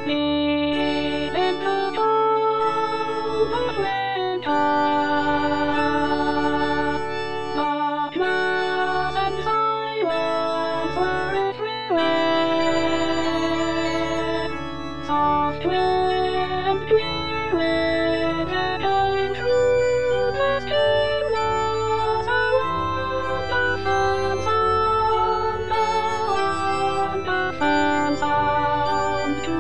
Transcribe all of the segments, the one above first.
in the cold of winter, the clouds and silence were everywhere. Soft wind, clear wind, echoing through the stillness, a wonderful sound, a wonderful sound to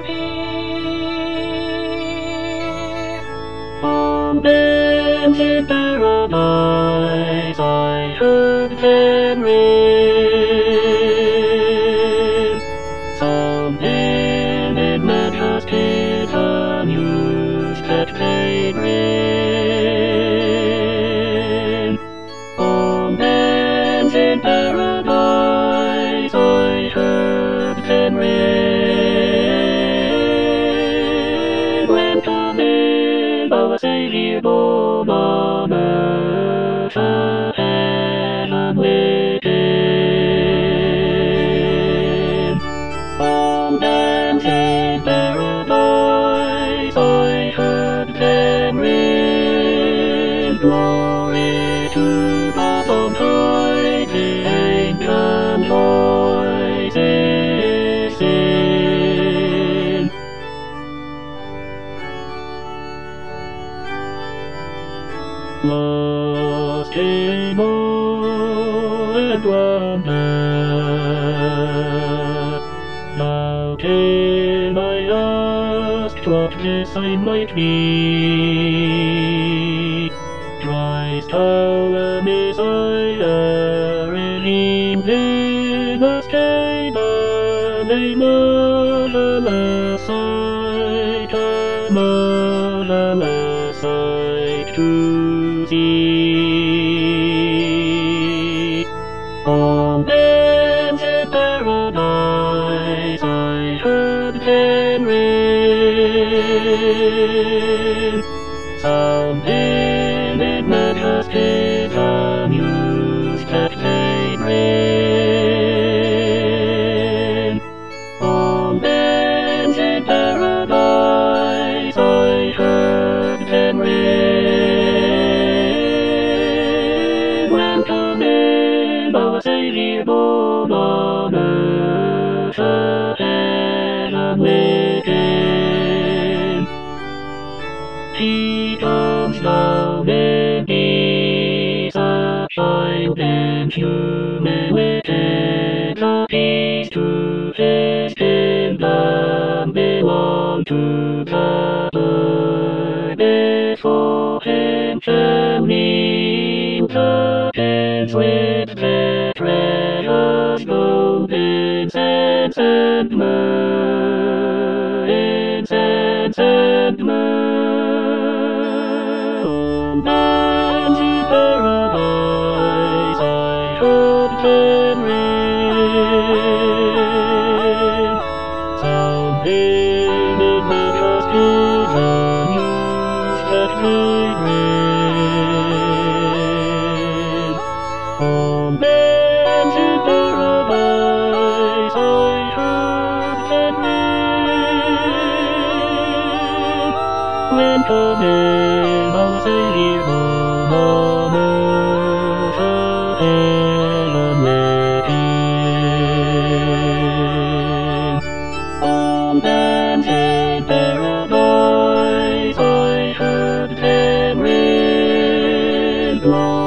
hear. On bands in paradise I heard them ring. Some in majesty the music that played ring. On bands in paradise I heard them ring. When coming our Savior born on earth, a heaven waiting. On bands in paradise I heard them ring. Glory to God on high, the ancient voices sing. Lost in awe and wonder, now can I ask what this I might be? Christ our Messiah, redeemed in a Canaan, a marvelous sight, a marvelous sight to see. On bands in paradise I heard them ring. Sounding in majesty the music that played ring. On bands in paradise I heard them ring. When coming our Savior born on earth, a heaven waiting. He comes down in peace, sunshine and humility, the peace to His kingdom belong to the Lord. Before Him shall kneel the kings with their precious gold, incense and myrrh, incense and myrrh. On bands in paradise I heard them ring. Sounding in majesty the music that played ring. On bands in paradise I heard them ring. When coming our Savior born on earth, a heaven waiting. On bands in paradise I heard them ring.